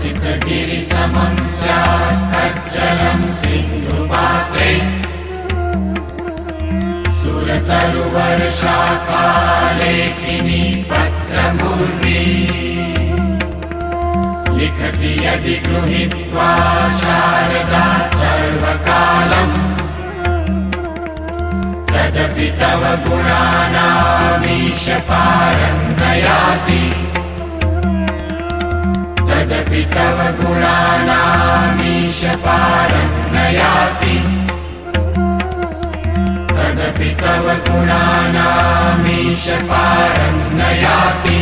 सितगिरिसमं स्यात् कज्जलं सिन्धुपात्रे सुरतरुवर्षाखा लेखिनी पत्रमुर्वी लिखति यदि गृहीत्वा शारदा सर्वकालम् तदपि तव गुणानामीश पारं न याति तदपि तव गुणानामीश पारं न याति तदपि तव गुणानामीश पारं न याति।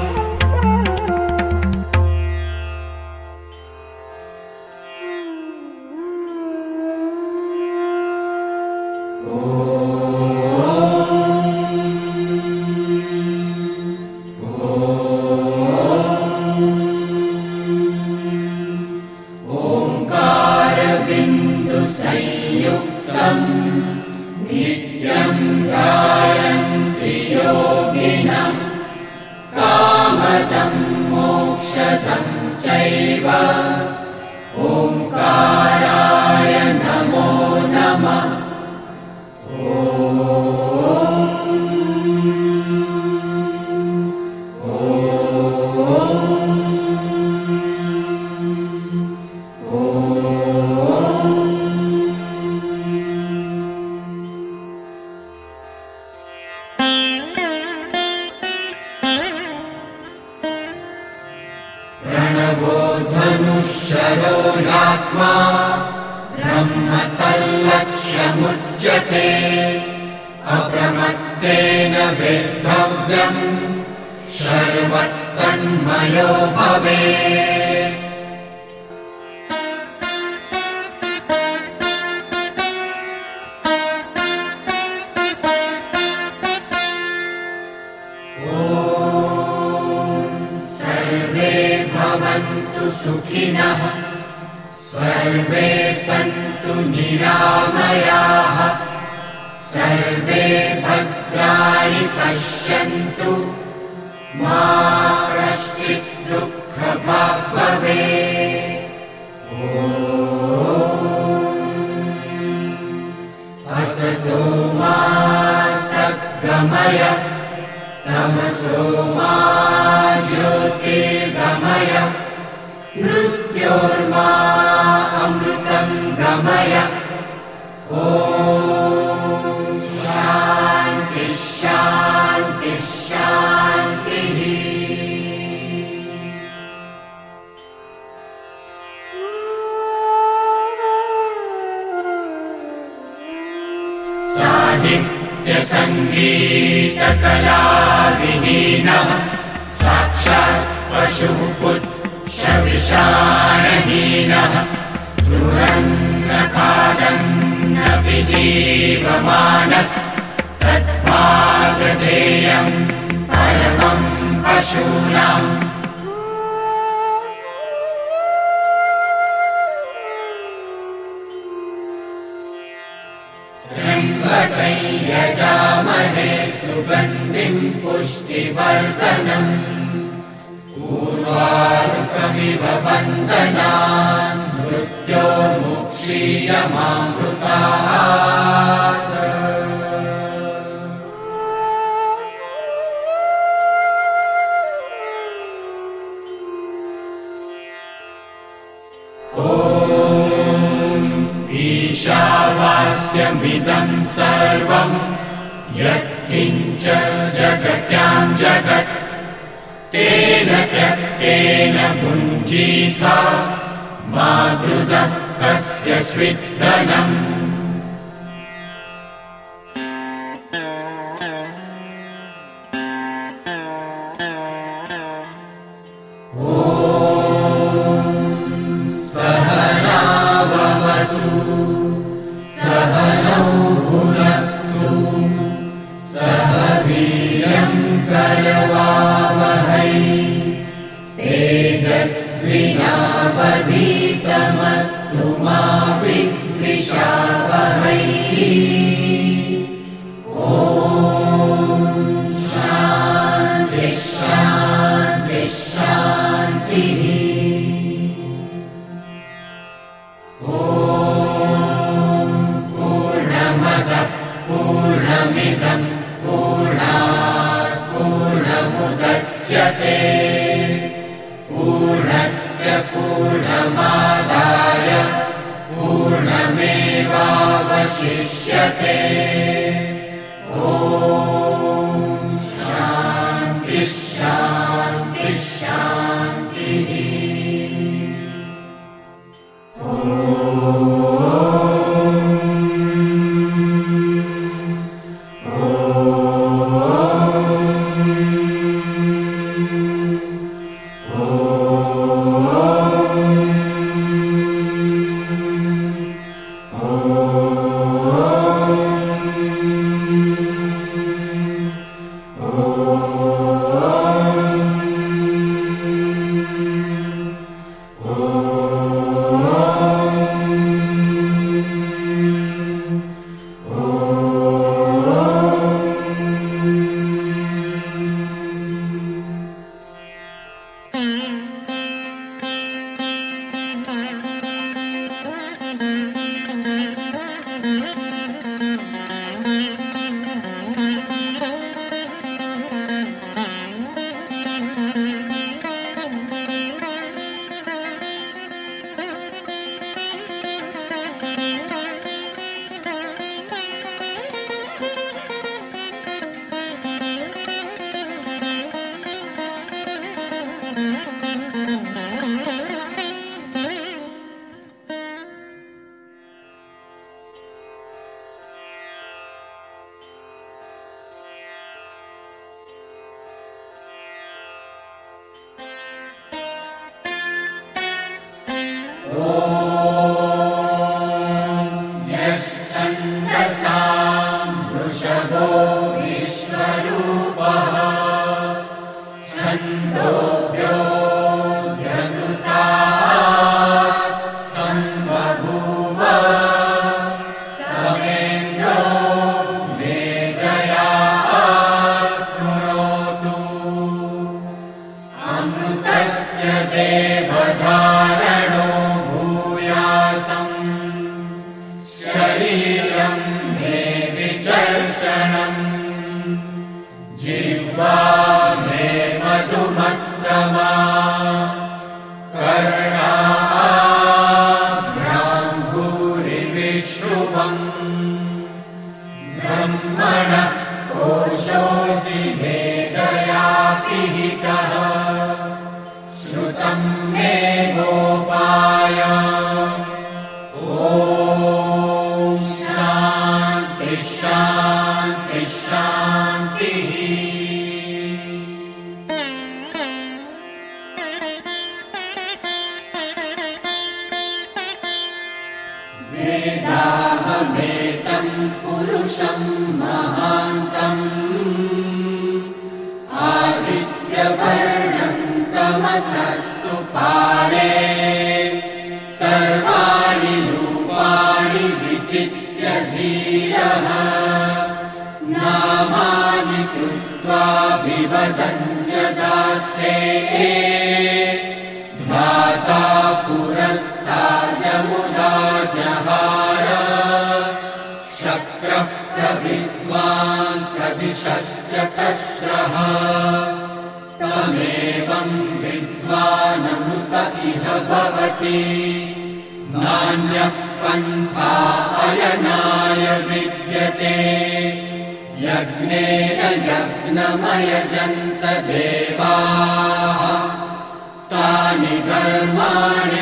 नित्यं ध्यायन्ति योगिनः कामदं मोक्षदं चैव ओंकाराय नमो नमः। प्रणवो धनुःशरो यात्मा ब्रह्म तल्लक्ष्यमुच्यते अप्रमत्तेन वेद्धव्यम् सर्वतन्मयो भवेत्। भवन्तु सुखिनः सर्वे सन्तु निरामयाः सर्वे भद्राणि पश्यन्तु मा कश्चित् दुःखभाग् भवेत्। असतो मा सद्गमय तमसो मा ज्योतिर्गमय मृत्योर्मा अमृतं गमय। ॐ शान्ति शान्ति शान्तिः। साहित्यसङ्गीतकलाविहीनः साक्षात् पशुः पुच्छविषाणहीनः तृणन्न खादन्नपि जीवमानस्तद्भागधेयं परमं पशूनाम्। त्र्यम्बकं यजामहे सुगन्धिं पुष्टिवर्धनम् उर्वारुकमिव बन्धनान् मृत्योर्मुक्षीयमामृतात्। ॐ ईशावास्यमिदं सर्वं यत्किञ्च जगत्यां जगत् तेन त्यक्तेन भुञ्जीथा मा गृधः कस्य स्विद्धनम्। सहनाववतु सहनौ भुनक्तु सह वीर्यं करवावहै तेजस्विनावधीतमस्तु मा विद्विषावहै। ॐ शान्ति शान्ति शान्तिः। ॐ यश्छन्दसां वृषभो विश्वरूपः छन्दोऽभ्योऽध्यनुतात् सम्बभूव समेन्द्रो मेधया स्पृणोतु अमृतस्य देवधारणो भूयासम् शरीरं मे विचर्षणम् जिह्वा मे मधुमत्तमा कर्णाभ्यां भूरिविश्रुवम् ब्रह्मणः कोशोऽसि मेधया पिहितः श्रुतं मे गोपाय ॐ शान्ति शान्ति शान्तिः वेदाहमेतं पुरुषं महान्तम् आदित्यवर्णं तमसस्तु पारे सर्वाणि रूपाणि विचित्य धीरः नामानि कृत्वा विवदन्यदास्ते ध्याता पुरस्तादमुदा जहार शक्रः प्रविद्वान् प्रदिशश्च तस्रः तमेवं विद्वानमृत इह भवति नान्यः पन्था अयनाय विद्यते यज्ञेन यज्ञमयजन्त देवाः तानि कर्माणि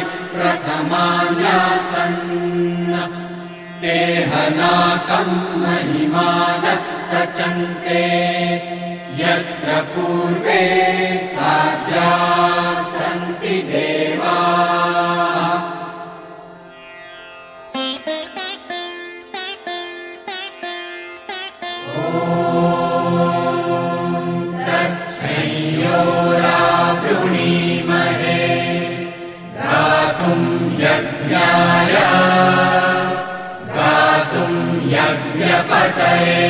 प्रथमान्यासन् तेहनाकं महिमानः सचन्ते यत्र पूर्वे साध्याः सन्ति देवाः तच्छयोरावृणीमहे गातुं यज्ञाय गातुं यज्ञपतये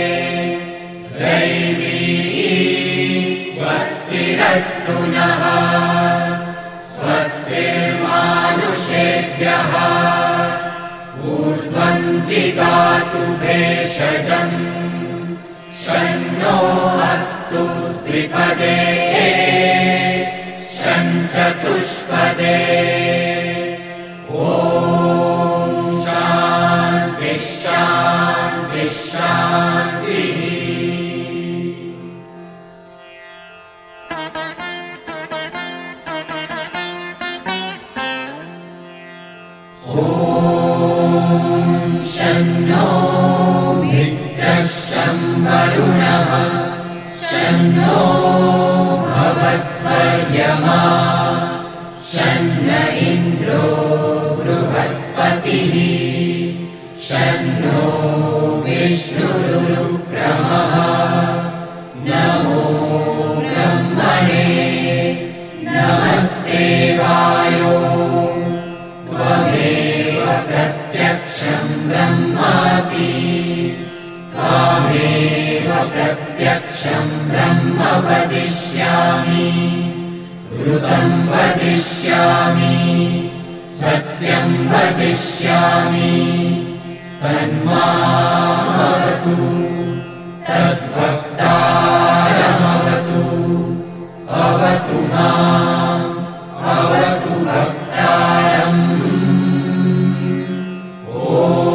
दैवी स्वस्तिरस्तु नः स्वस्तिर्मानुषेभ्यः ऊर्ध्वं जिगातु भेषजम् शन्नो अस्तु द्विपदे शञ्चतुष्पदे ॐ शान्ति शान्ति शान्तिः ॐ शन्नो मित्रः शं वरुणः शन्नो भवत्वर्यमा शन्न इन्द्रो बृहस्पतिः शन्नो विष्णुरुक्रमः नमो ब्रह्मणे नमस्ते वायो त्वमेव प्रत्यक्षं ब्रह्मासि त्वामेव प्रत्यक्षं ब्रह्म वदिष्यामि ऋतं वदिष्यामि सत्यं वदिष्यामि तन्मामवतु तद्वक्तारमवतु अवतु माम् अवतु वक्तारम् ॐ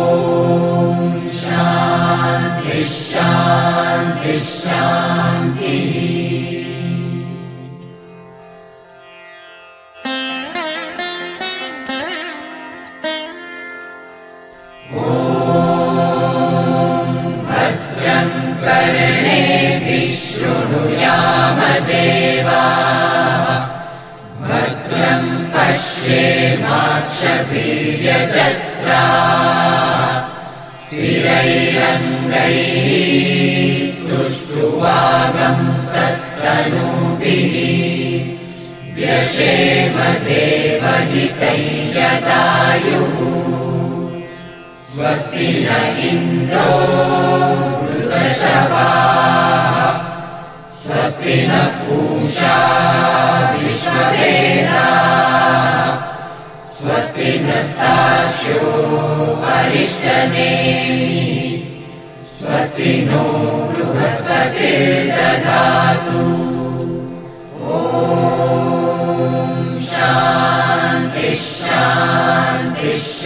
शान्ति शान्ति शान्तिः ॐ भद्र पश्येमाक्षभिर्यजत्रा स्थिरैरङ्गैः स्तुष्ट्वागंसस्तनूभिः व्यशेम देवहितं यदायुः स्वस्ति न इन्द्रो वृषभाः स्वस्ति नः पूषा विश्ववेदाः स्वस्ति नस्तार्क्ष्यो अरिष्टनेमिः स्वस्ति नो बृहस्पतिर्दधातु ॐ शान्तिः शान्तिः